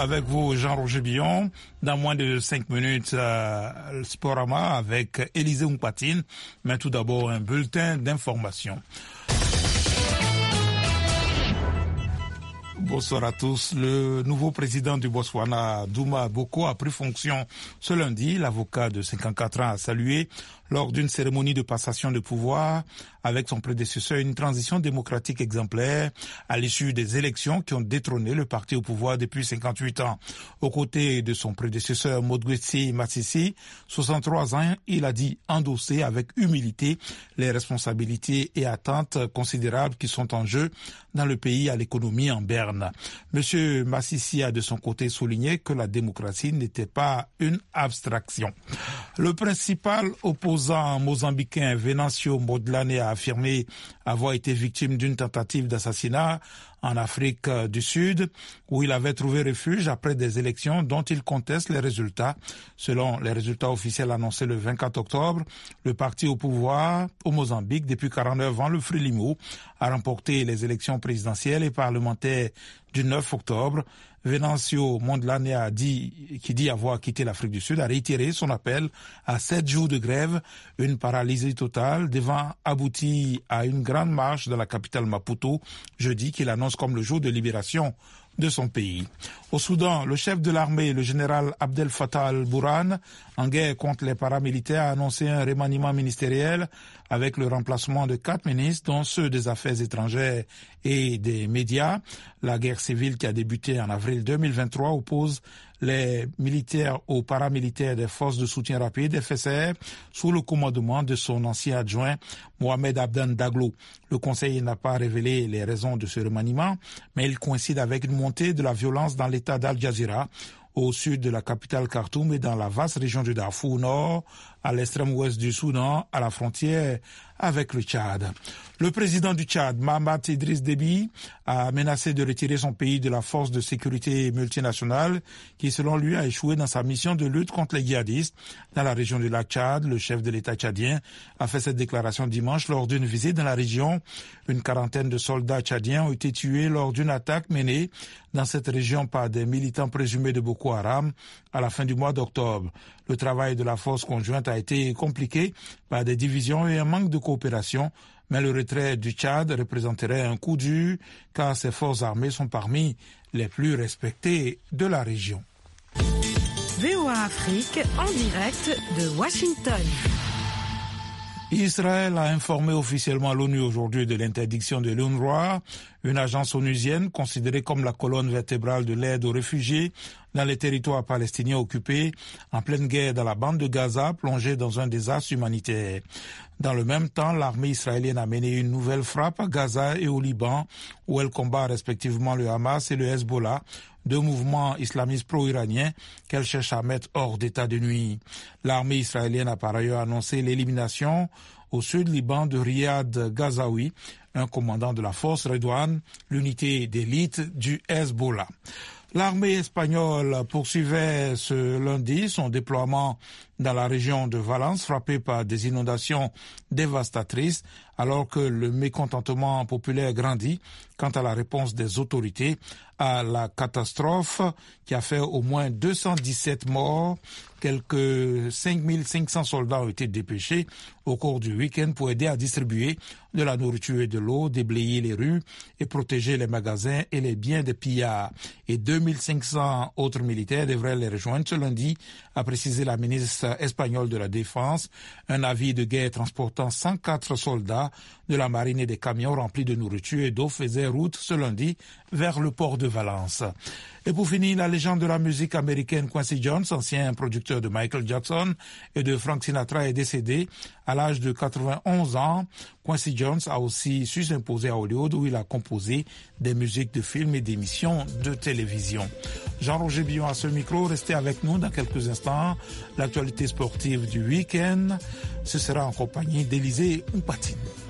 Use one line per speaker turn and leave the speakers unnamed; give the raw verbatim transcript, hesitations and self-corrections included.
avec vous, Jean-Roger Billon. Dans moins de cinq minutes, euh, Sporama avec Élisée Oupatine. Mais tout d'abord, un bulletin d'information. Bonsoir à tous. Le nouveau président du Botswana, Duma Boko, a pris fonction ce lundi. L'avocat de cinquante-quatre ans a salué lors d'une cérémonie de passation de pouvoir avec son prédécesseur une transition démocratique exemplaire à l'issue des élections qui ont détrôné le parti au pouvoir depuis cinquante-huit ans. Aux côtés de son prédécesseur Motgwetsi Masisi, soixante-trois ans, il a dit endosser avec humilité les responsabilités et attentes considérables qui sont en jeu dans le pays à l'économie en berne. Monsieur Masisi a de son côté souligné que la démocratie n'était pas une abstraction. Le principal opposant mozambicain Venancio Mondlane a affirmé avoir été victime d'une tentative d'assassinat en Afrique du Sud, où il avait trouvé refuge après des élections dont il conteste les résultats. Selon les résultats officiels annoncés le vingt-quatre octobre, le parti au pouvoir au Mozambique depuis quarante-neuf ans, le Frelimo, a remporté les élections présidentielles et parlementaires du neuf octobre. Venancio Mondlane a dit, qui dit avoir quitté l'Afrique du Sud, a réitéré son appel à sept jours de grève, une paralysie totale devant aboutir à une grande marche dans la capitale Maputo, jeudi, qu'il annonce comme le jour de libération de son pays. Au Soudan, le chef de l'armée, le général Abdel Fattah al-Burhan, en guerre contre les paramilitaires, a annoncé un remaniement ministériel avec le remplacement de quatre ministres, dont ceux des Affaires étrangères et des médias. La guerre civile qui a débuté en avril deux mille vingt-trois oppose les militaires aux paramilitaires des forces de soutien rapide, F S R, sous le commandement de son ancien adjoint, Mohamed Abdan Daglo. Le Conseil n'a pas révélé les raisons de ce remaniement, mais il coïncide avec une montée de la violence dans l'état d'Al Jazeera, au sud de la capitale Khartoum et dans la vaste région du Darfour Nord, à l'extrême ouest du Soudan, à la frontière avec le Tchad. Le président du Tchad, Mahamat Idriss Déby, a menacé de retirer son pays de la force de sécurité multinationale qui, selon lui, a échoué dans sa mission de lutte contre les djihadistes dans la région du lac Tchad. Le chef de l'État tchadien a fait cette déclaration dimanche lors d'une visite dans la région. Une quarantaine de soldats tchadiens ont été tués lors d'une attaque menée dans cette région par des militants présumés de Boko Haram à la fin du mois d'octobre. Le travail de la force conjointe a été compliqué par des divisions et un manque de coopération, mais le retrait du Tchad représenterait un coup dur car ses forces armées sont parmi les plus respectées de la région.
V O A Afrique en direct de Washington.
Israël a informé officiellement l'ONU aujourd'hui de l'interdiction de l'UNRWA, une agence onusienne considérée comme la colonne vertébrale de l'aide aux réfugiés dans les territoires palestiniens occupés en pleine guerre dans la bande de Gaza, plongée dans un désastre humanitaire. Dans le même temps, l'armée israélienne a mené une nouvelle frappe à Gaza et au Liban, où elle combat respectivement le Hamas et le Hezbollah, deux mouvements islamistes pro-iraniens qu'elle cherche à mettre hors d'état de nuire. L'armée israélienne a par ailleurs annoncé l'élimination au sud Liban de Riyad Ghazaoui, un commandant de la force Redouane, l'unité d'élite du Hezbollah. L'armée espagnole poursuivait ce lundi son déploiement dans la région de Valence, frappée par des inondations dévastatrices, alors que le mécontentement populaire grandit quant à la réponse des autorités à la catastrophe qui a fait au moins deux cent dix-sept morts. Quelques cinq mille cinq cents soldats ont été dépêchés au cours du week-end pour aider à distribuer de la nourriture et de l'eau, déblayer les rues et protéger les magasins et les biens des pillards. Et deux mille cinq cents autres militaires devraient les rejoindre ce lundi, a précisé la ministre espagnole de la Défense. Un navire de guerre transportant cent quatre soldats de la marine et des camions remplis de nourriture et d'eau faisait route ce lundi vers le port de Valence. Et pour finir, la légende de la musique américaine Quincy Jones, ancien producteur de Michael Jackson et de Frank Sinatra, est décédé à l'âge de quatre-vingt-onze ans. Quincy Jones a aussi su s'imposer à Hollywood où il a composé des musiques de films et d'émissions de télévision. Jean-Roger Billon à ce micro, restez avec nous dans quelques instants. L'actualité sportive du week-end, ce sera en compagnie d'Élisée Oupatine.